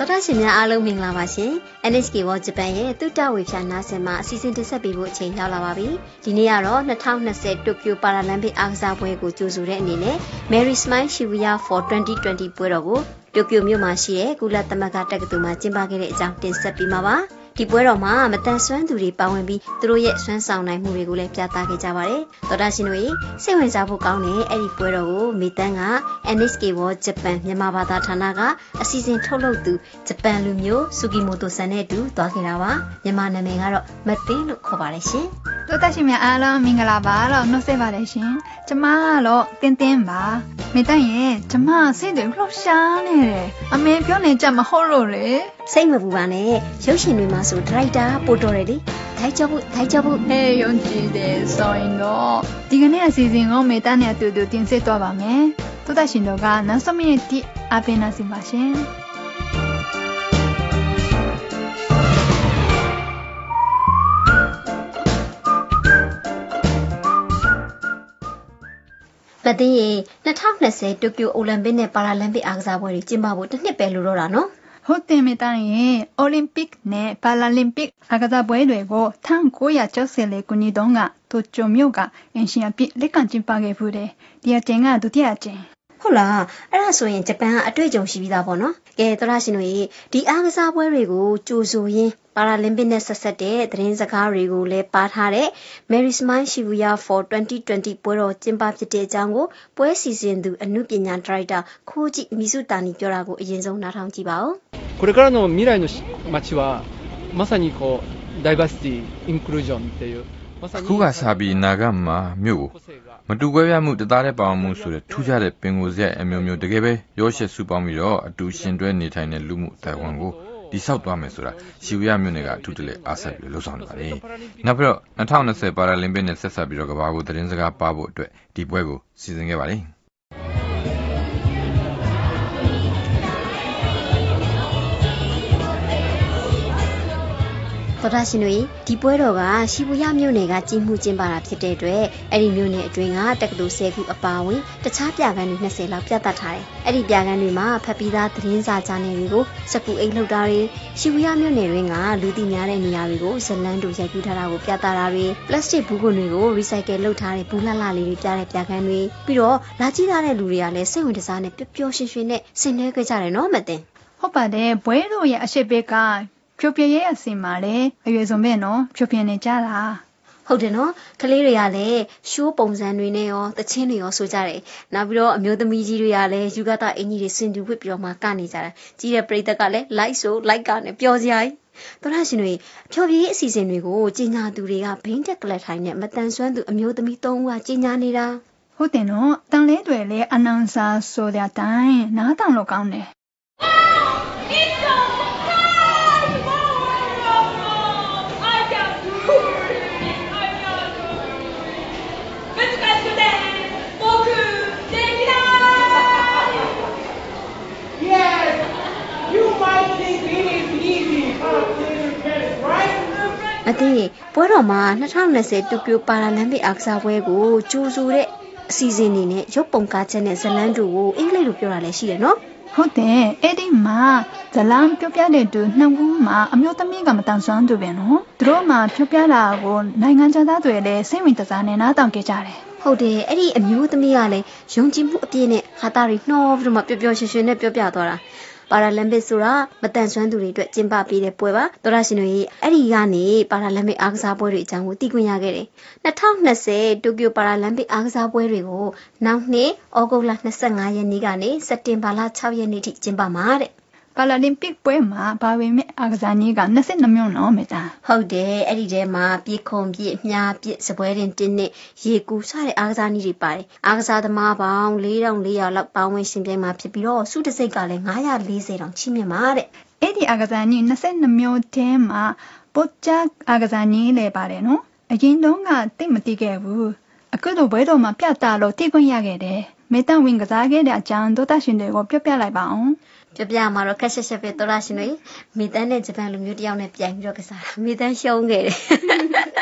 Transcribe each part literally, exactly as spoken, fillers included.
တော်တာရှင်များအားလုံးမင်္ဂလာပါရှင် เอ็น เอช เค World Japan ရဲ့တူတာဝေဖြာနားဆင်မှာအစီအစဉ်တင်ဆက်ပေးဖို့အချိန်ရောက်လာပါပြီဒီနေ့ကတော့twenty twentyတိုကျိုပါရာလမ်ပစ်အားကစားပွဲကိုကြိုဆိုတဲ့အနေနဲ့ Mary Smile Shibuya for twenty twenty ပွဲတော်ကိုတိုကျိုမြို့မှာရှိတဲ့ကုလသမဂ္ဂတက္ကသိုလ်မှာကျင်းပခဲ့တဲ့အကြောင်းတင်ဆက်ပေးမှာပါဒီပွဲတော်မှာမတန်ဆွမ်းသူတွေပါဝင်ပြီးသူတို့ရဲ့စွမ်းဆောင်နိုင်မှုတွေကိုလည်းပြသခဲ့ကြပါတယ်တော်တာရှင်တို့စိတ်ဝင်စားဖို့ကောင်းတဲ့အဲ့ဒီပွဲတော်ကိုမေတန်းက เอ็น เอช เค World Japan မြန်မာဘာသာဌာနကအစီအစဉ်ထုတ်လုပ်သူဂျပန်လူမျိုးဆူကီမိုတိုဆန်နဲ့အတူသွားခဲ့တာပါမြန်မာနာမည်ကတော့မသိန်းလို့ခေါ်ပါတယ်ရှင်တော်တာရှင်များအားလုံးမင်္ဂလာပါလို့နှုတ်ဆက်ပါတယ်ရှင်ကျမကတော့တင်းတင်းပါမေတန်းရဲ့ကျမစိတ်တွေလှောက်ရှားနေတယ်အမေပြောနေကြမဟုတ်လို့လေစိတ်မပူပါနဲ့ရုပ်ရှင်တွေမှာဆိုဒရိုက်တာပို့တော်တယ်လေထိုက်ကြဖို့ထိုက်ကြဖို့ဟဲ့ယုံကြည်တယ်ဆိုရင်တော့ဒီကနေ့အစီအစဉ်ကိုမေတန်းနဲ့အတူတူတင်ဆက်သွားပါမယ်တော်တာရှင်တို့ကနောက်ဆုံးမိနစ်တိအပင်နာစီပါရှင်မသိရင်twenty twentyတိုကျိုအိုလံပစ်နဲ့ပါရာလမ်ပစ်အားကစားပွဲတွေကျင်းပဖို့တစ်နှစ်ပဲလိုတော့တာနော်ဟုတ်တယ်မေတန်းရဲ့အိုလံပစ်နဲ့ပါရာလမ်ပစ်အားကစားပွဲတွေကိုnineteen sixty-fourခုနှစ်တုန်းကတိုကျိုမြို့ကအင်ရှင်အပြစ်လက်ကကျင်းပခဲ့ဖူးတယ်ဒီအကျဉ်းကဒုတိယအကျဉ်းဟုတ်လားအဲ့ဒါဆိုရင်ဂျပန်ကအတွေ့အကြုံရှိပြီးသားပေါ့နော်ကဲသောရရှင်တို့ရေဒီအားကစားပွဲတွေကိုကြိုဆိုရင်းပါရာလမ်ပစ်နဲ့ဆက်ဆက်တဲ့သတင်းစကားတွေကိုလည်းပါထားတဲ့ Mary Smile Shibuya for twenty twenty ပွဲတော်ကျင်းပဖြစ်တဲ့အကြောင်းကိုပွဲစီစဉ်သူအမှုပညာဒါရိုက်တာခိုးကြည့်မီစုတာနီပြောတာကိုအရင်ဆုံးနားထောင်ကြည့်ပါဦးこれからの未来の街はまさにこうダイバーシティインクルージョンっていうခုကစားပြီးနာဂမှာမြို့မတူကွဲပြားမှုတသားတဲ့ပါဝင်မှုဆိုတဲ့ထူးခြားတဲ့ပင်ကိုယ်စရိုက်အမျိုးမျိုးတကယ်ပဲရောရှက်စုပေါင်းပြီးတော့အတူရှင်တွဲနေထိုင်တဲ့လူမှုတိုင်ဝမ်ကိုဒီဆောက်သွားမယ်ဆိုတာရှီဝီယာမြို့နယ်ကအထူးတလဲအားဆက်ပြီးလှုပ်ဆောင်နေပါတယ်။နောက်ပြီးတော့twenty twentyပါရာလမ်ပစ်နဲ့ဆက်ဆက်ပြီးတော့ကမ္ဘာကိုသတင်းစကားပါဖို့အတွက်ဒီပွဲကိုစီစဉ်ခဲ့ပါတယ်။တော်တာရှင်တို့ဒီပွဲတော်ကရှီဘူယာမြို့နယ်ကကြီးမှုကျင်းပတာဖြစ်တဲ့အတွက်အဲ့ဒီမြို့နယ်အတွင်းကတက္ကသိုလ်tenခုအပါအဝင်တခြားပြခန်းတွေtwentyလောက်ပြသထားတယ်။အဲ့ဒီပြခန်းတွေမှာဖတ်ပြီးသားသတင်းစာဂျာနယ်တွေကိုစကူအိတ်လှုပ်တာတွေရှီဘူယာမြို့နယ်တွင်းကလူသိများတဲ့နေရာတွေကိုဇလန်းတို့ရိုက်ကူးထားတာကိုပြသတာတွေပလတ်စတစ်ဘူးကွန်တွေကို recycle လုပ်ထားတဲ့ဘူးလှလှလေးတွေပြတဲ့ပြခန်းတွေပြီးတော့လာကြည့်ထားတဲ့လူတွေကလည်းစိတ်ဝင်စားနဲ့ပျော်ပျော်ရွှင်ရွှင်နဲ့ဆင်နွှဲကြကြတယ်နော်မသိဟုတ်ပါတယ်ဘွဲတို့ရဲ့အရှိဘက်ကဖြိုပြရဲ့အစင်မှာလေအရွယ်စုံပဲနော်ဖြိုပြနေကြတာဟုတ်တယ်နော်ကလေးတွေကလည်းရှိုးပုံစံတွေနဲ့ရောတချင်းတွေရောဆိုကြတယ်နောက်ပြီးတော့အမျိုးသမီးကြီးတွေကလည်းယူဂတာအင်ကြီးတွေစင်တူဝစ်ပြီးတော့မှကနေကြတာကြီးတဲ့ပရိသတ်ကလည်း like ဆို like ကနေပျော်စရာကြီးတော်ရရှင်တွေဖြိုပြရဲ့အစီအစဉ်တွေကိုကြီးညာသူတွေကဘိန်းတက်ကလထိုင်နဲ့မတန်ဆွမ်းသူအမျိုးသမီးသုံးဦးကကြီးညာနေတာဟုတ်တယ်နော်တန်လေးတွေလည်းအနုံစာဆိုတဲ့အတိုင်းနားတောင်လို့ကောင်းတယ်အသေးပွဲတော်မှာtwenty twentyတိုကျိုပါရာလမ်ပစ်အားကစားပွဲကိုကြိုဆိုတဲ့အစီအစဉ်နေနဲ့ရုပ်ပုံကားချက်နဲ့ဇလန်းတို့ကိုအင်္ဂလိပ်လိုပြောတာလည်းရှိတယ်နော်ဟုတ်တယ်အဲ့ဒီမှာဇလန်းပြောပြတဲ့သူနှစ်ဦးမှာအမျိုးသမီးကမတန်ဆွမ်းသူပဲနော်သူတို့မှပြောပြတာကိုနိုင်ငံသားတွေလည်းစိတ်ဝင်စားနေနားတောင်ကြကြတယ်ဟုတ်တယ်အဲ့ဒီအမျိုးသမီးကလည်းယုံကြည်မှုအပြည့်နဲ့ဟာတာတွေနှောပြီးတော့မှပျော်ပျော်ရွှင်ရွှင်နဲ့ပြောပြသွားတာပါရာလမ်ပစ်ဆိုတာမတန်ဆွမ်းသူတွေအတွက်ကျင်းပပေးတဲ့ပွဲပါတော်ရရှင်တို့ရဲ့အဲ့ဒီကနေပါရာလမ်ပစ်အားကစားပွဲတွေအကြောင်းကိုသိခွင့်ရခဲ့တယ်twenty twentyတိုကျိုပါရာလမ်ပစ်အားကစားပွဲတွေကိုနောက်နှစ်ဩဂုတ်လtwenty-fiveရက်နေ့ကနေစက်တင်ဘာလsixရက်နေ့ထိကျင်းပမှာတဲ့ပါရာလမ်ပစ်ပွဲမှာဘာဝင်မဲ့အားကစားနည်းကtwenty-twoမျိုးနော်မေတာဟုတ်တယ်အဲ့ဒီထဲမှာပြေခုံပြေမြားပြေစပွဲတင်တင်းနဲ့ရေကူးစတဲ့အားကစားနည်းတွေပါတယ်အားကစားသမားပေါင်းfour thousand four hundလောက်ပေါင်းဝင်ရှင်ပြိုင်မှာဖြစ်ပြီးတော့စုတစိတ်ကလည်းfive hundred fortyတောင်ချီးမြှင့်မှာတဲ့အဲ့ဒီအားကစားနည်းtwenty-twoမျိုးထဲမှာပိုချာအားကစားနည်းလည်းပါတယ်နော်အရင်တုန်းကသိမသိခဲ့ဘူးအခုတော့ဘွဲတော်မှာပြတာလို့သိခွင့်ရခဲ့တယ်မေတ္တာဝင်ကစားခဲ့တဲ့အကြောင်းတို့တရှင်တွေကိုပြောပြလိုက်ပါအောင်ပြပြမှာတော့ခက်ဆက်ဆက်ပဲတော်ရရှင်တွေမေတန်းနဲ့ဂျပန်လူမျိုးတယောက်နဲ့ပြိုင်ပြီးတော့ကစားတာမေတန်းရှုံးခဲ့တယ်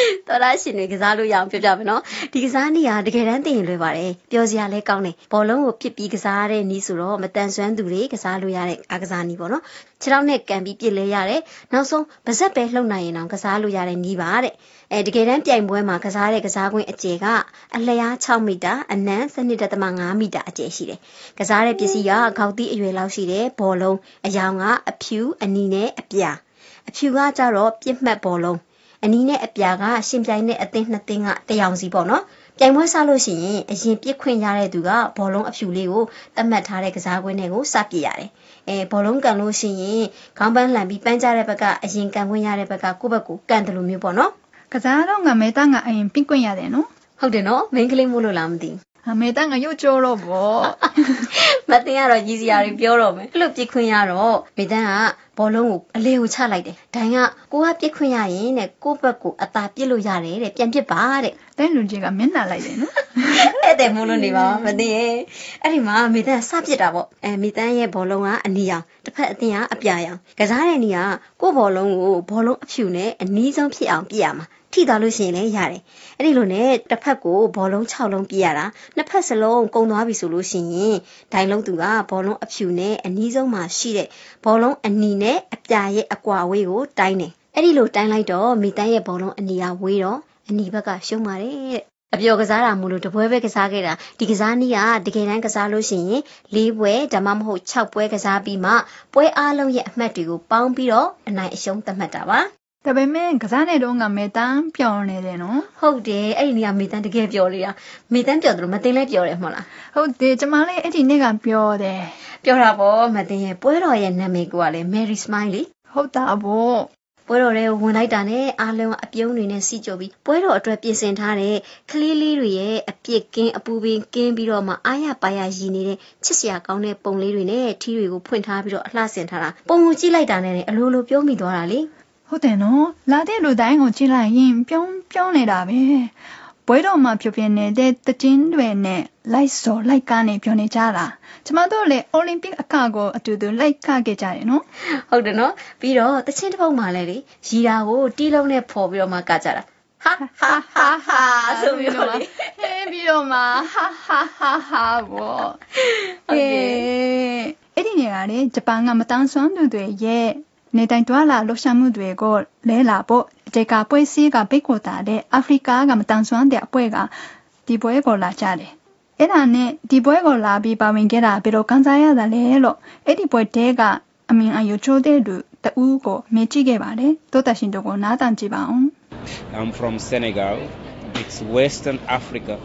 တော်ရရှင်တွေကစားလို့ရအောင်ပြောပြမယ်နော်ဒီကစားနည်းကတကယ်တမ်းသိရင်လွယ်ပါတယ်ပျော်စရာလည်းကောင်းတယ်ဘောလုံးကိုပစ်ပြီးကစားတဲ့နည်းဆိုတော့မတန်ဆွမ်းသူတွေကစားလို့ရတဲ့အားကစားနည်းပေါ့နော်ခြေထောက်နဲ့ကန်ပြီးပစ်လဲရတယ်နောက်ဆုံးပါဇက်ပဲလှုပ်နိုင်ရင်တော့ကစားလို့ရတဲ့နည်းပါတဲ့အဲတကယ်တမ်းပြိုင်ပွဲမှာကစားတဲ့ကစားကွင်းအကျယ်ကအလျား၆မီတာအနံစနစ်ဒသမ၅မီတာအကျယ်ရှိတယ်ကစားတဲ့ပစ္စည်းကခေါက်သီးအရွယ်လောက်ရှိတယ်ဘောလုံးအယောင်ကအဖြူအနီနဲ့အပြာအဖြူကကြတော့ပြစ်မှတ်ဘောလုံးအနီနဲ့အပြာကရှင်ပြိုင်တဲ့အသင်းနှစ်သင်းကတရောင်စီပေါ့နော်ပြိုင်ပွဲစားလို့ရှိရင်အရင်ပြစ်ခွင့်ရတဲ့သူကဘောလုံးအဖြူလေးကိုသတ်မှတ်ထားတဲ့ကစားကွင်းထဲကိုစပစ်ရတယ်အဲဘောလုံးကန်လို့ရှိရင်ခေါင်းပန်းလှန်ပြီးပန်းကြတဲ့ဘက်ကအရင်ကန်ခွင့်ရတဲ့ဘက်ကကိုယ့်ဘက်ကိုကန်တယ်လို့မျိုးပေါ့နော်ကစားတော့ငါမေတ္တာငါအရင်ပြစ်ခွင့်ရတယ်နော်ဟုတ်တယ်နော်မင်းကလေးမို့လို့လားမသိအမေတန်းကရုပ်ကြောတော့ဗောမတင်ရတော့ကြီးစရာတွေပြောတော့မယ်အဲ့လိုပြစ်ခွင့်ရတော့မေတန်းကဘောလုံးကိုအလေးကိုချလိုက်တယ်ဒိုင်ကကိုကပြစ်ခွင့်ရရင်တဲ့ကိုယ့်ဘက်ကိုအသာပြစ်လို့ရတယ်တဲ့ပြန်ပြစ်ပါတဲ့တဲ့လူကြီးကမျက်နှာလိုက်တယ်နော်အဲ့တဲ့မို့လို့နေပါမသိရဲ့အဲ့ဒီမှာမေတန်းစပြစ်တာပေါ့အဲမေတန်းရဲ့ဘောလုံးကအနီရောင်တစ်ဖက်အသင်းကအပြာရောင်ကစားတဲ့နေကကိုယ့်ဘောလုံးကိုဘောလုံးအဖြူနဲ့အနီးဆုံးဖြစ်အောင်ပြစ်ရမှာထိသွားလို့ရှိရင်လည်းရတယ်အဲ့ဒီလိုနဲ့တစ်ဖက်ကိုဘောလုံး၆လုံးပြရတာနှစ်ဖက်စလုံးကုံသွားပြီဆိုလို့ရှိရင်ဒိုင်လုံးသူကဘောလုံးအဖြူနဲ့အနီးဆုံးမှာရှိတဲ့ဘောလုံးအနီနဲ့အပြာရဲ့အကွာအဝေးကိုတိုင်းတယ်အဲ့ဒီလိုတိုင်းလိုက်တော့မိတန်းရဲ့ဘောလုံးအနီကဝေးတော့အနီဘက်ကရှုံးပါတယ်တဲ့အပျော်ကစားတာမို့လို့တပွဲပဲကစားခဲ့တာဒီကစားနည်းကတကယ်တမ်းကစားလို့ရှိရင်၄ပွဲဒါမှမဟုတ်၆ပွဲကစားပြီးမှပွဲအားလုံးရဲ့အမှတ်တွေကိုပေါင်းပြီးတော့အနိုင်အရှုံးသတ်မှတ်တာပါဒါပေမဲ့ကစားနေတော့ငါမေတန်းပျော်နေတယ်နော်ဟုတ်တယ်အဲ့ဒီနေရာမေတန်းတကယ်ပျော်နေတာမေတန်းပျော်တယ်မတင်လဲပျော်တယ်မဟုတ်လားဟုတ်တယ်ကျမလေးအဲ့ဒီနေ့ကပျော်တယ်ပျော်တာပေါ့မတင်ရဲ့ပွဲတော်ရဲ့နာမည်ကလည်း Mary Smile လေဟုတ်တာပေါ့ပွဲတော်ထဲဝင်လိုက်တာနဲ့အားလုံးအပြုံးတွေနဲ့စီကြော်ပြီးပွဲတော်အတွက်ပြင်ဆင်ထားတဲ့ကလေးလေးတွေရဲ့အပြစ်ကင်းအပူပင်ကင်းပြီးတော့မှအားရပါရရည်နေတဲ့ချစ်စရာကောင်းတဲ့ပုံလေးတွေနဲ့ထီးတွေကိုဖွင့်ထားပြီးတော့အလှဆင်ထားတာပုံကိုကြည့်လိုက်တာနဲ့အလိုလိုပြုံးမိသွားတာလေဟုတ်တယ်နော်လာတဲ့လူတိုင်းကိုကြည့်လိုက်ရင်ပြုံးပြုံးနေတာပဲပွဲတော်မှာဖြစ်ပြနေတဲ့တခြင်းတွေနဲ့လိုက်စော်လိုက်ကားနေပြောနေကြတာကျမတို့လည်းအိုလံပစ်အခါကိုအတူတူလိုက်ကားခဲ့ကြတယ်နော်ဟုတ်တယ်နော်ပြီးတော့တခြင်းတစ်ပုတ်မှလည်းလေရီတာကိုတီးလုံးနဲ့ဖော်ပြီးတော့မှကားကြတာဟာဟာဟာဟာဆိုပြီးတော့လေဟဲပြီးတော့မှဟာဟာဟာဟာဘောဟဲအဲ့ဒီနေရာလေဂျပန်ကမတန်းဆွမ်းသူတွေရဲ့နေတိုင်းတွာလာလှူရှာမှုတွေကိုလဲလာဖို့ဒီကပွဲစည်းကပိတ်ကိုတာတဲ့အာဖရိကကမတန်ဆွမ်းတဲ့အပွဲကဒီပွဲကိုလာကြတယ်အဲ့ဒါနဲ့ဒီပွဲကိုလာပြီးပါဝင်ခဲ့တာဘယ်လိုကန်စားရတာလဲလို့အဲ့ဒီပွဲတဲကအမင်အယူချိုးတဲ့လူတူကိုမေ့ကြည့်ခဲ့ပါတယ်တိုးတရှင်တို့ကိုနားတန်ကြည့်ပါအောင် I'm from Senegal it's Western Africa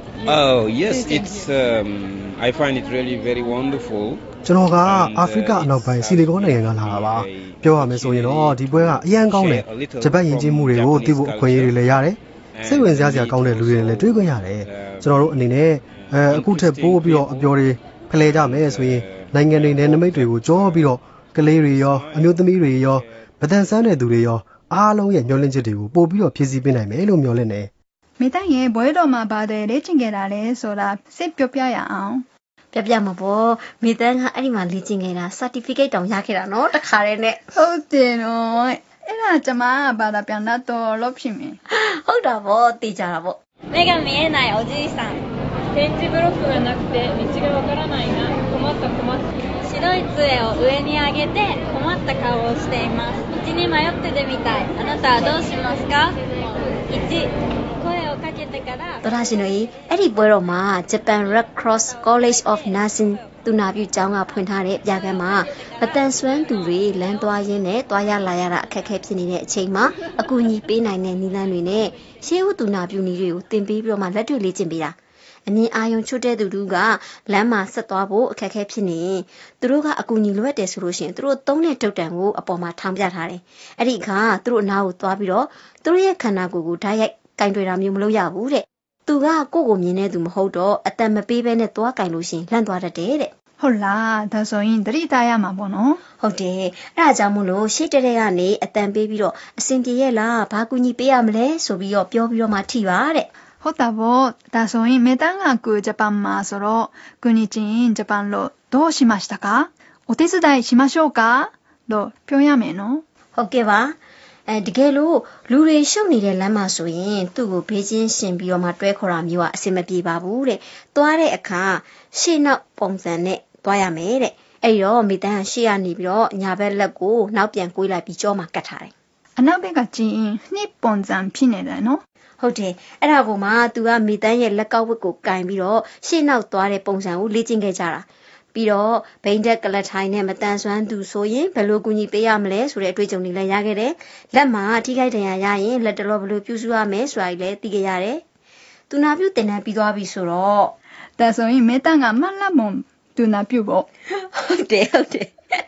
oh yes it's um, I find it really very wonderful ကျွန်တော်ကအာဖရိကအနောက်ပိုင်းစီလီကွန်နိုင်ငံကလာတာပါပြောရမယ်ဆိုရင်တော့ဒီပွဲကအရန်ကောင်းတယ်ဂျပန်ယဉ်ကျေးမှုတွေကိုသိဖို့အခွင့်အရေးတွေလည်းရတယ်စိတ်ဝင်စားစရာကောင်းတဲ့လူတွေလည်းတွေ့ခွင့်ရတယ်ကျွန်တော်တို့အနေနဲ့အဲအခုထက်ပိုးပြီးတော့အပျော်တွေဖလှယ်ကြမယ်ဆိုရင်နိုင်ငံတွေနဲ့နမိတ်တွေကိုကြောပြီးတော့ကလေးတွေရောအမျိုးသမီးတွေရောဗဒန်ဆန်းတဲ့သူတွေရောအားလုံးရဲ့မျှော်လင့်ချက်တွေကိုပို့ပြီးတော့ဖြည့်ဆည်းပေးနိုင်မယ်လို့မျှော်လင့်နေမိသားရဲ့ဘွဲတော်မှာပါတယ်လေ့ကျင့်ခဲ့တာလဲဆိုတာစိတ်ပြောပြရအောင်ပြပြမှာပေါ့မိသားကအဲ့ဒီမှာလေ့ကျင့်ခဲ့တာ certificate တောင်ရခဲ့တာနော်တခါတည်းနဲ့ဟုတ်တယ်နော်အဲ့ဒါကျမကဘာသာပြန်တော့လို့ဖြစ်မယ်ဟုတ်တာပေါ့သိကြတာပေါ့目が見えないおじいさん点字ブロックがなくて道がわからないな困った困った白い杖を上に上げて困った顔をしています道に迷っててみたいあなたはどうしますかいち声をかけてからတော်ရရှင်တို့အဲ့ဒီပွဲတော်မှာ Japan Red Cross College of Nursing သူနာပြုကျောင်းကဖွင့်ထားတဲ့ပြခန်းမှာမတန်ဆွမ်းသူတွေလမ်းသွားရင်းနဲ့သွားရလာရတာအခက်အခဲဖြစ်နေတဲ့အချိန်မှာအကူအညီပေးနိုင်တဲ့နည်းလမ်းတွေနဲ့ရှေးဦးသူနာပြုနည်းတွေကိုသင်ပေးပြီးတော့မှလက်တွေ့လေ့ကျင့်ပေးတာအမြင်အာရုံချွတ်တဲ့သူတို့ကလမ်းမှာဆက်သွားဖို့အခက်အခဲဖြစ်နေသူတို့ကအကူအညီလိုအပ်တယ်ဆိုလို့ရှိရင်သူတို့သုံးတဲ့တုတ်တံကိုအပေါ်မှာထောင်ပြထားတယ်အဲ့ဒီအခါသူတို့အနားကိုသွားပြီးတော့သူတို့ရဲ့ခန္ဓာကိုယ်ကိုဓာတ်ရိုက်ကင်တွေ့တာမျိုးမလုပ်ရဘူးတဲ့သူကကိုယ့်ကိုမြင်တဲ့သူမဟုတ်တော့အတန်မပေးဘဲနဲ့သွားကင်လို့ရှိရင်လန့်သွားတတ်တယ်တဲ့ဟုတ်လားဒါဆိုရင်တတိသားရမှာပေါ့နော်ဟုတ်တယ်အဲ့ဒါကြောင့်မို့လို့ရှေ့တရက်ကနေအတန်ပေးပြီးတော့အစင်ပြေရဲ့လားဘာကူညီပေးရမလဲဆိုပြီးတော့ပြောပြီးတော့မှထိပါတဲ့ဟုတ်တာပေါ့ဒါဆိုရင်မေတန်းကကိုဂျပန်မှာဆိုတော့ကူညီချင်းဂျပန်လို့どうしましたかお手伝いしましょうかလို့ပြောရမယ်နော်ဟုတ်ကဲ့ပါအဲတကယ်လို့လူတွေရှုပ်နေတဲ့လမ်းမှာဆိုရင်သူ့ကိုဘေးချင်းရှင်ပြီးတော့မှတွဲခေါ်တာမျိုးကအဆင်မပြေပါဘူးတဲ့သွားတဲ့အခါရှေ့နောက်ပုံစံနဲ့သွားရမယ်တဲ့အဲ့တော့မိသားရှေ့ကနေပြီးတော့ညာဘက်လက်ကိုနောက်ပြန်ကွေးလိုက်ပြီးကြောမှာကတ်ထားတယ်အနောက်ဘက်ကကျင်းနှစ်ပုံစံဖြစ်နေတယ်နော်ဟုတ်တယ်အဲ့ဒါကိုမှသူကမိသားရဲ့လက်ကောက်ဝတ်ကိုကင်ပြီးတော့ရှေ့နောက်သွားတဲ့ပုံစံကိုလေ့ကျင့်ခဲ့ကြတာပြီးတော့ဘိန်းတက်ကလထိုင်နဲ့မတန်ဆွမ်းသူဆိုရင်ဘယ်လိုကူညီပေးရမလဲဆိုတဲ့အတွေ့အကြုံတွေလည်းရခဲ့တယ်လက်မှာထိခိုက်ဒဏ်ရာရရင်လက်တော်ဘယ်လိုပြုစုရမလဲဆိုတာလည်းသိခဲ့ရတယ်သူနာပြုတင်တန်းပြီးသွားပြီဆိုတော့ဒါဆိုရင်မေတ္တာကမလတ်မုံသူနာပြုဖို့ဟုတ်တယ်ဟုတ်တယ်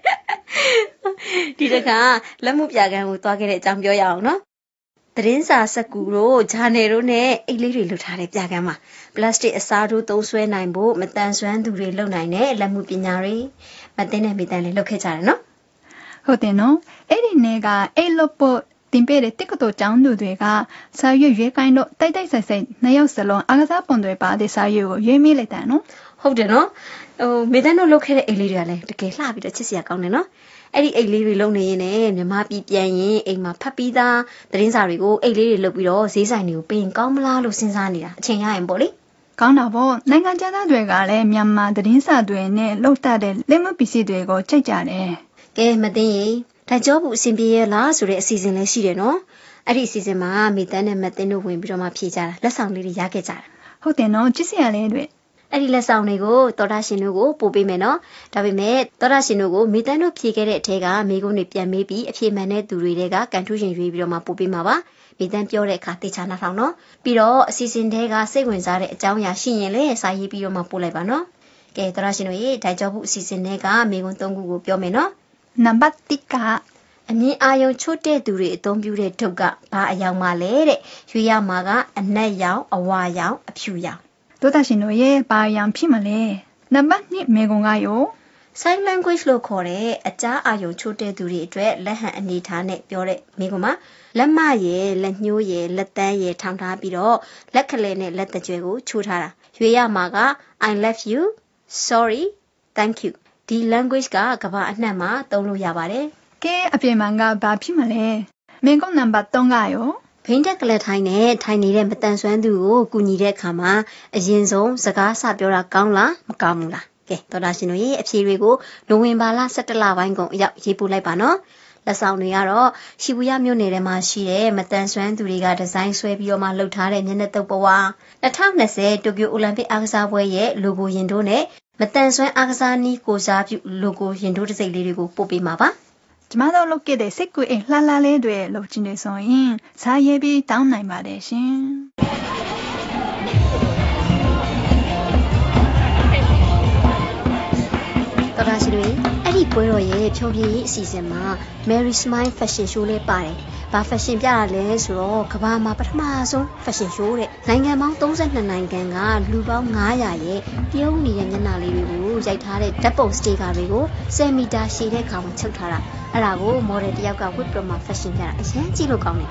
ဒီတခါလက်မှုပြကန်းကိုသွားခဲ့တဲ့အကြောင်းပြောရအောင်နော်သတင်းစာစကူတို့ဂျာနယ်တို့နဲ့အိတ်လေးတွေလွတ်ထားတဲ့ပြကန်းမှာပလတ်စတစ်အစားထိုးသုံးဆွဲနိုင်ဖို့မတန်ဆွမ်းသူတွေလုပ်နိုင်တဲ့လက်မှုပညာတွေမသိတဲ့မိတန်လေးလုပ်ခဲ့ကြတယ်နော်ဟုတ်တယ်နော်အဲ့ဒီနေ့ကအိတ်လို့ပို့တင်ပေးတဲ့တစ်ကတော်ကျောင်းသူတွေကစာရွက်ရွေးကိုင်းတော့တိုက်တိုက်ဆိုင်ဆိုင်နှစ်ယောက်စလုံးအားကစားပုံတွေပါတဲ့စာရွက်ကိုရွေးမိလိုက်တယ်နော်ဟုတ်တယ်နော်ဟိုမိတန်တို့လုပ်ခဲ့တဲ့အိတ်လေးတွေကလည်းတကယ်လှပြီးတော့ချစ်စရာကောင်းတယ်နော်အဲ့ဒီအိတ်လေးတွေလုံနေရင်လည်းမြမပြည်ပြန်ရင်အိမ်မှာဖတ်ပြီးသားသတင်းစာတွေကိုအိတ်လေးတွေလုပ်ပြီးတော့ဈေးဆိုင်တွေကိုပြင်ကောင်းမလားလို့စဉ်းစားနေတာအချိန်ရရင်ပေါ့လေကောင်းတာပေါ့နိုင်ငံခြားသားတွေကလည်းမြန်မာသတင်းစာတွေနဲ့လောက်တတဲ့လက်မပစ္စည်းတွေကိုကြိုက်ကြတယ်ကဲမသိရင်ဒါကြောဘူးအဆင်ပြေရလားဆိုတဲ့အစီအစဉ်လည်းရှိတယ်နော်အဲ့ဒီအစီအစဉ်မှာမိတန်းနဲ့မသိန်းတို့ဝင်ပြီးတော့မှဖြေကြတာလက်ဆောင်လေးတွေရခဲ့ကြတာဟုတ်တယ်နော်ကြည့်စရာလေးတွေအဲ့ဒီလက်ဆောင်တွေကိုတော်တာရှင်တို့ကိုပို့ပေးမယ်နော်ဒါပေမဲ့တော်တာရှင်တို့ကိုမိတန်းတို့ဖြေခဲ့တဲ့အထက်ကမိကုန်းတွေပြန်မေးပြီးအဖြေမှန်တဲ့သူတွေကကန်ထူးရှင်ရွေးပြီးတော့မှပို့ပေးမှာပါမိတန်းပြောတဲ့အခါတေချာနားထောင်နော်ပြီးတော့အစီအစဉ်တွေကစိတ်ဝင်စားတဲ့အကြောင်းအရာရှိရင်လည်းစာရေးပြီးတော့မှပို့လိုက်ပါနော်ကဲတော်တာရှင်တို့ရေဒါကြောဘူးအစီအစဉ်တွေကမိကုန်းသုံးခုကိုပြောမယ်နော်နံပါတ်တစ်ကအမြင်အာယုံချို့တဲ့သူတွေအသုံးပြုတဲ့ထုပ်ကဘာအယောင်မှလဲတဲ့ရွေးရမှာကအနက်ရောင်အဝါရောင်အဖြူရောင်တို့တရှင်တို့ရဲ့ဘာရောင်ဖြစ်မလဲနံပါတ်နှစ်မေကွန်ကရော sign language လို့ခေါ်တဲ့အကြားအာယုံချို့တဲ့သူတွေအတွက်လက်ဟန်အနေထားနဲ့ပြောတဲ့မေကွန်မှာလက်မရဲ့လက်ညှိုးရဲ့လက်သန်းရဲ့ထောင်ထားပြီးတော့လက်ကလေးနဲ့လက်တကြွယ်ကိုချိုးထားတာရွေးရမှာက I love you sorry thank you ဒီ language ကကမ္ဘာအနှံ့မှာသုံးလို့ရပါတယ်ကဲအပြင်မှာကဘာဖြစ်မလဲမေကွန်နံပါတ်သုံးကရောဘိန်းတက်ကလေးထိုင်နဲ့ထိုင်နေတဲ့မတန်ဆွမ်းသူကိုကူညီတဲ့အခါမှာအရင်ဆုံးစကားစပြောတာကောင်းလားမကောင်းဘူးလားကဲတော်တာရှင်တို့ရဲ့အဖြေတွေကိုနိုဝင်ဘာလဆယ့်တစ်လပိုင်းကုန်အရောက်ရေးပို့လိုက်ပါနော်လက်ဆောင်တွေကတော့ရှီဘူယာမြို့နယ်ထဲမှာရှိတဲ့မတန်ဆွမ်းသူတွေကဒီဇိုင်းဆွဲပြီးတော့မှလုပ်ထားတဲ့မျက်နှာတုပ်ပွား၂၀၂၀တိုကျိုအိုလံပစ်အားကစားပွဲရဲ့ logo ရင်တို့နဲ့မတန်ဆွမ်းအားကစားနည်းကိုစားပြု logo ရင်တို့တစ်စိတ်လေးတွေကိုပို့ပေးမှာပါကျမတို့လုပ်ခဲ့တဲ့စိတ်ကူးအိမ်လှလှလေးတွေလုပ်ချင်နေဆိုရင်စာရေးပြီးတောင်းနိုင်ပါတယ်ရှင်တော်တာရှိတွေအဲ့ဒီပွဲတော်ရဲ့ဖြောပြရေးအစီအစဉ်မှာ Mary Smile Fashion Show လေးပါတယ်။ဘာ fashion ပြရလဲဆိုတော့ကမ္ဘာမှာပထမဆုံး fashion show တဲ့နိုင်ငံပေါင်း၃၂နိုင်ငံကလူပေါင်း၅၀၀ရဲ့ပြုံးနေတဲ့မျက်နှာလေးတွေကိုရိုက်ထားတဲ့ဓာတ်ပုံစတေကာတွေကို၁၀မီတာရှည်တဲ့ခေါင်းချုပ်ထားတာအဲ့ဒါကို model တယောက်က wig pro မှာ fashion ပြတာအရင်ကြည့်လို့ကောင်းတယ်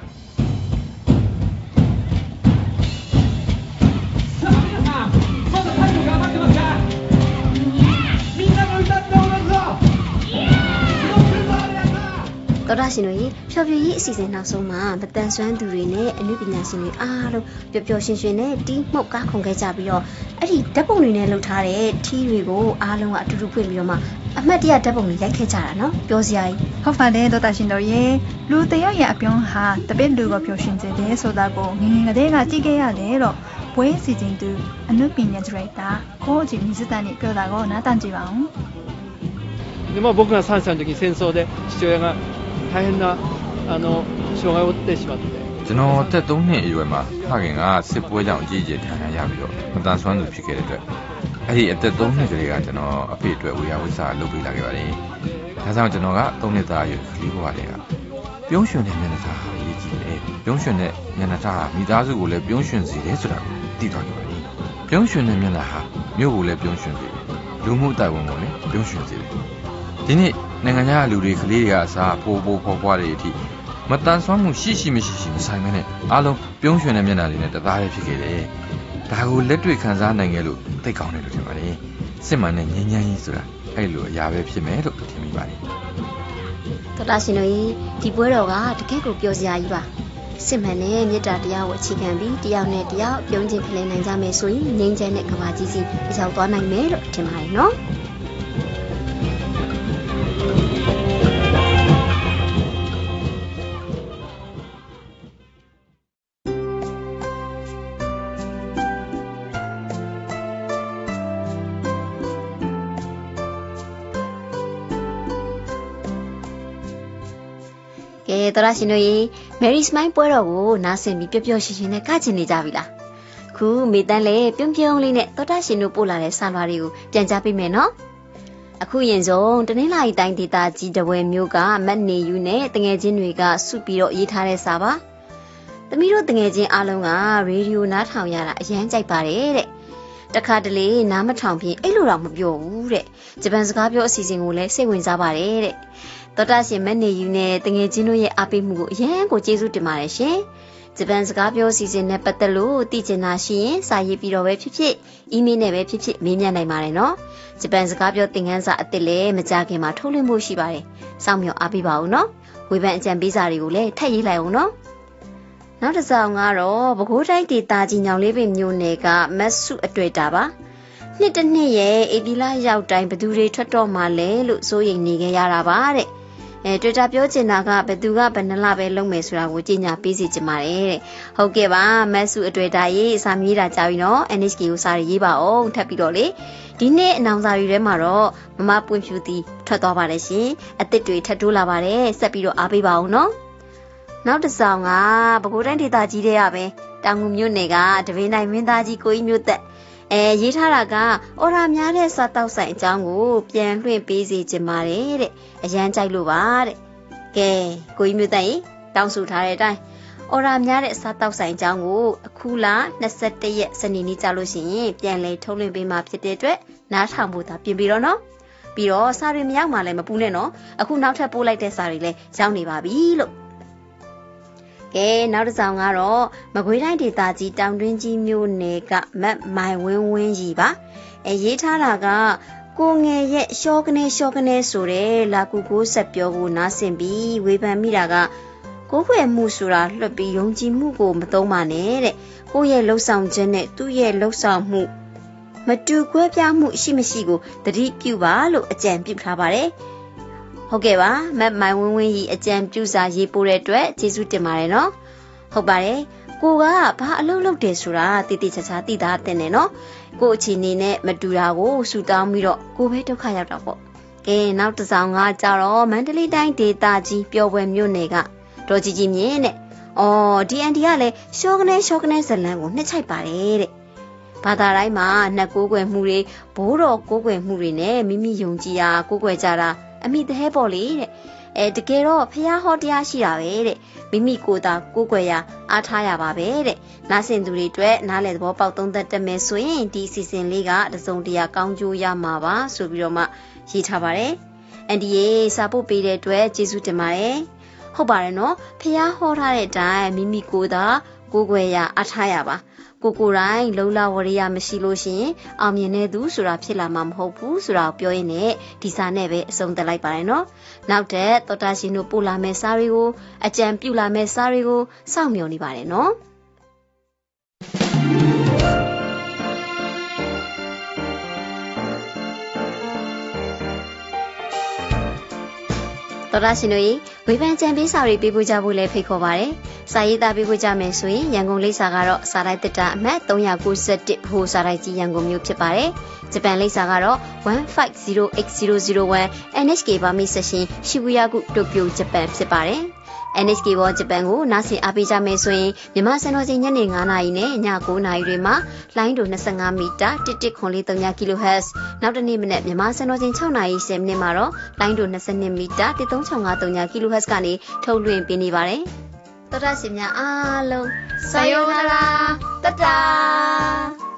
တော်တာရှင်တို့ဖြောပြရေးအစီအစဉ်နောက်ဆုံးမှာမတန်ဆွမ်းသူတွေနဲ့အနုပညာရှင်တွေအားလုံးပျော်ပျော်ရွှင်ရွှင်နဲ့တီးမှုတ်ကားခုန်ခဲ့ကြပြီးတော့အဲ့ဒီဓာတ်ပုံတွေနဲ့လှုပ်ထားတဲ့ထီးတွေကိုအားလုံးကအတူတူဖွင့်ပြီးတော့မှအမှတ်တရဓာတ်ပုံတွေရိုက်ခဲ့ကြတာနော်ပြောစရာကြီးဟုတ်ပါတယ်တော်တာရှင်တို့ရေလူတယောက်ရဲ့အပြုံးဟာတပည့်လူကိုပျော်ရွှင်စေတယ်ဆိုတာကိုငငယ်ကတည်းကကြည့်ခဲ့ရတယ်တော့ပွဲစီစဉ်သူအနုပညာဒရိုက်တာကိုအကြီးမြစ်တန်နဲ့ပြောတာကိုနားတန်ကြည့်ပါအောင်でも僕がさんさいの時に戦争で父親が大変なあの障害を負ってしまってကျွန်တော်အသက်သုံးနှစ်အရွယ်မှာဖခင်ကစစ်ပွဲကြောင့်အကြီးအကျယ်ဒဏ်ရာရပြီးတော့မတန်ဆွမ်းသူဖြစ်ခဲ့တဲ့အတွက်အဲ့ဒီအသက်သုံးနှစ်ကလေးကကျွန်တော်အဖေအတွက်ဝေယဝိစာလုပ်ပေးလာခဲ့ပါတယ်။ဒါကြောင့်ကျွန်တော်ကသုံးနှစ်သားအရွယ်ကလေးဘဝတည်းကပြုံးရွှင်တဲ့မျက်နှာထားအရေးကြီးတယ်။ပြုံးရွှင်တဲ့မျက်နှာထားမိသားစုကိုလည်းပြုံးရွှင်စေတယ်ဆိုတာကိုသိသွားခဲ့ပါတယ်။ပြုံးရွှင်တဲ့မျက်နှာဟာမြို့ကိုလည်းပြုံးရွှင်စေတယ်။လူမှုအတိုင်းဝန်ကိုလည်းပြုံးရွှင်စေတယ်။ဒီနေ့နိုင်ငံခြားလူတွေကလေးတွေကအစားပိုးပိုးဖွားဖွားတွေအထိမတန်ဆွမ်းမှုရှိရှိမရှိရှိမဆိုင်မနဲ့အားလုံးပြုံးရွှင်တဲ့မျက်နှာလေးနဲ့တသားလေးဖြစ်ခဲ့တယ်။ဒါကိုလက်တွေ့ခံစားနိုင်ခဲ့လို့သိကောင်းတယ်လို့ထင်ပါတယ်။စစ်မှန်တဲ့ငြိမ်းချမ်းရေးဆိုတာအဲ့လိုအရာပဲဖြစ်မယ်လို့ထင်မိပါတယ်။တော်တာရှင်တို့ဒီပွဲတော်ကတကယ့်ကိုပျော်စရာကြီးပါစစ်မှန်တဲ့မေတ္တာတရားကိုအခြေခံပြီးတရားနဲ့တရားပြုံးခြင်းဖလှယ်နိုင်ကြမယ်ဆိုရင်ငြိမ်းချမ်းတဲ့ကမ္ဘာကြီးစီရောက်သွားနိုင်မယ်လို့ထင်ပါတယ်နော်ကဲတော်ရရှင်တို့ရေ Mary Smile ပွဲတော်ကိုနားဆင်ပြီးပျော်ပျော်ရွှင်ရွှင်နဲ့ကချင်နေကြပြီလားခုမေတန်းလေးပြုံးပြုံးလေးနဲ့တော်ရရှင်တို့ပို့လာတဲ့စာလွှာတွေကိုပြန်ကြားပေးမယ်နော်အခုရင်ဆုံးတနင်္လာရီတိုင်းဒေသကြီးတဝဲမြို့ကမတ်နေယူနဲ့တငယ်ချင်းတွေကစုပြီးတော့ရေးထားတဲ့စာပါသမီးတို့တငယ်ချင်းအားလုံးကရေဒီယိုနားထောင်ရတာအရန်ကြိုက်ပါတယ်တဲ့တခါတလေနားမထောင်ပြင်အဲ့လိုတော့မပြောဘူးတဲ့ဂျပန်စကားပြောအစီအစဉ်ကိုလည်းစိတ်ဝင်စားပါတယ်တဲ့တော်တာရှင်မနေယူနဲ့တငယ်ချင်းတို့ရဲ့အားပေးမှုကိုအရန်ကိုကျေးဇူးတင်ပါတယ်ရှင်ဂျပန်စကားပြောအစီအစဉ်နဲ့ပတ်သက်လို့သိချင်တာရှိရင်စာရေးပြီးတော့ပဲဖြစ်ဖြစ်အီးမေးလ်နဲ့ပဲဖြစ်ဖြစ်မေးမြန်းနိုင်ပါတယ်နော်ဂျပန်စကားပြောသင်ခန်းစာအသစ်လည်းမကြခင်မှာထုတ်လွှင့်ဖို့ရှိပါတယ်စောင့်မျှော်အားပေးပါဦးနော်ဝေဖန်အကြံပေးစာတွေကိုလည်းထပ်ရေးလိုက်အောင်နော်နောက်တစ်စောင်ကတော့ပဲခူးတိုင်းဒေသကြီးညောင်လေးပင်မြို့နယ်ကမတ်စုအတွေ့တာပါနှစ်တစ်နှစ်ရဲ့ဧပြီလရောက်တိုင်းဘသူတွေထွက်တော့မှလဲလို့စိုးရိမ်နေကြရတာပါတဲ့အဲတွေ့တာပြောချင်တာကဘသူကဘယ်နှလပဲလုံးမယ်ဆိုတာကိုကြီးညာပေးစီချင်ပါတယ်တဲ့ဟုတ်ကဲ့ပါမတ်စုအတွေ့တာရေးစာမြေးတာကြာပြီနော် N H K ကိုစာရေးပါအောင်ထပ်ပြီးတော့လေဒီနေ့အနောင်စာတွေထဲမှာတော့မမပွင့်ဖြူသည်ထွက်သွားပါတယ်ရှင်အသစ်တွေထပ်တိုးလာပါတယ်ဆက်ပြီးတော့အားပေးပါအောင်နော်နောက်တစ်ဆောင်ကပဲခူးတိုင်းဒေသကြီးတွေကပဲတောင်ငူမြို့နယ်ကတပင်းတိုင်းမင်းသားကြီးကိုကြီးမြို့သက်အဲရေးထားတာကအော်ရာများတဲ့စားတောက်ဆိုင်အကြောင်းကိုပြန်လွှင့်ပေးစီချင်ပါတယ်တဲ့အရန်ကြိုက်လို့ပါတဲ့ကဲကိုကြီးမြို့သက်ရေတောင်းဆိုထားတဲ့အတိုင်းအော်ရာများတဲ့စားတောက်ဆိုင်အကြောင်းကိုအခုလ၂၁ရက်စနေနေ့ကြာလို့ရှိရင်ပြန်လဲထုတ်လွှင့်ပေးမှာဖြစ်တဲ့အတွက်နားထောင်ဖို့သာပြင်ပြီးတော့နော်ပြီးတော့စာတွေမရောက်မှလည်းမပူနဲ့နော်အခုနောက်ထပ်ပို့လိုက်တဲ့စာတွေလည်းရောက်နေပါပြီလို့ကဲနောက်တစ်ဆောင်ကတော့မကွေးတိုင်းဒေသကြီးတောင်တွင်းကြီးမြို့နယ်ကမတ်မိုင်ဝင်းဝင်းကြီးပါအဲရေးထားတာကကိုငယ်ရဲ့ရှောကနေရှောကနေဆိုတဲ့လာကူကိုဆက်ပြောကိုနားဆင်ပြီးဝေဖန်မိတာကကိုယ်ွယ်မှုဆိုတာလွတ်ပြီးယုံကြည်မှုကိုမသုံးပါနဲ့တဲ့ကိုယ့်ရဲ့လှုပ်ဆောင်ခြင်းနဲ့သူ့ရဲ့လှုပ်ဆောင်မှုမတူကွဲပြားမှုရှိမရှိကိုသတိပြုပါလို့အကြံပြုထားပါတယ်ဟုတ်ကဲ့ပါမတ်မိုင်ဝင်းဝင်းကြီးအကြံပြုစာရေးပို့တဲ့အတွက်ကျေးဇူးတင်ပါတယ်နော်ဟုတ်ပါတယ်ကိုကဘာအလုပ်လုပ်တယ်ဆိုတာတည်တည်ချာချာသိသားတင်တယ်နော်ကိုအခြေအနေနဲ့မတူတာကိုဆူတောင်းပြီးတော့ကိုပဲဒုက္ခရောက်တာပေါ့ကဲနောက်တစ်ဆောင်ကကြတော့မန္တလေးတိုင်းဒေသကြီးပျော်ပွဲမြို့နယ်ကဒေါ်ကြီးကြီးမြင့်တဲ့အော် D N D ကလည်းရှောကနေရှောကနေဇလန်းကိုနှစ်ချိုက်ပါတယ်တဲ့ဘာသာတိုင်းမှာနှက်ကိုးကွယ်မှုတွေဘိုးတော်ကိုးကွယ်မှုတွေနဲ့မိမိယုံကြည်ရာကိုးကွယ်ကြတာအမိတဟဲပေါ့လေတဲ့အဲတကယ်တော့ဖះဟောတရားရှိတာပဲတဲ့မိမိကိုယ်သာကိုယ်ွယ်ရာအားထားရပါပဲတဲ့နားဆင်သူတွေအတွက်နားလည်သဘောပေါက်သုံးသက်တတ်မယ်ဆိုရင်ဒီစီစဉ်လေးကတစုံတရာကောင်းကျိုးရမှာပါဆိုပြီးတော့မှရေးထားပါတယ်အန်ဒီရေစာပို့ပေးတဲ့အတွက်ကျေးဇူးတင်ပါတယ်ဟုတ်ပါတယ်နော်ဖះဟောထားတဲ့အတိုင်းမိမိကိုယ်သာကိုယ်ွယ်ရာအားထားရပါကိုကိုယ်တိုင်းလုံလဝရိယမရှိလို့ရှင်အောင်မြင်တဲ့သူဆိုတာဖြစ်လာမှာမဟုတ်ဘူးဆိုတာကိုပြောရင်းနဲ့ဒီစာနဲ့ပဲအဆုံးသတ်လိုက်ပါတယ်နော်နောက်တဲ့တော်တာရှင်တို့ပို့လာမယ့်စာတွေကိုအကြံပြုလာမယ့်စာတွေကိုစောင့်မျှော်နေပါတယ်နော်တော်တာရှင်တို့ရေဝေဖန်ကြံပေးစာတွေပေးပို့ကြဖို့လည်းဖိတ်ခေါ်ပါတယ်။စာရေးသားပေးပို့ကြမယ်ဆိုရင်ရန်ကုန်လိပ်စာကတော့စာရိုက်တက်တာအမှတ်၃၉၁ဗဟိုစာရိုက်ကြီးရန်ကုန်မြို့ဖြစ်ပါတယ်။ဂျပန်လိပ်စာကတော့one five zero eight zero zero one N H K ဘာမီဆက်ရှင်ရှီဘူယာကုတိုကျိုဂျပန်ဖြစ်ပါတယ်။ N H K ဘောဂျပန်ကိုနားဆင်အားပေးကြမယ်ဆိုရင်မြန်မာစံတော်ချိန်ညနေ၅နာရီနဲ့ည၉နာရီတွေမှာလိုင်းတို၂၅မီတာတစ်တစ်ခွန်လေး၃ကီလိုဟတ်ဇ်နောက်တနေ့မနေ့မြန်မာစံတော်ချိန်၆နာရီ၁၀မိနစ်မှာတော့လိုင်းတို၂၂မီတာတစ်၃၆၅၃ကီလိုဟတ်ဇ်ကနေထုတ်လွှင့်ပေးနေပါတယ်တော်ရရှိများအားလုံးစာယောနာရာတတာ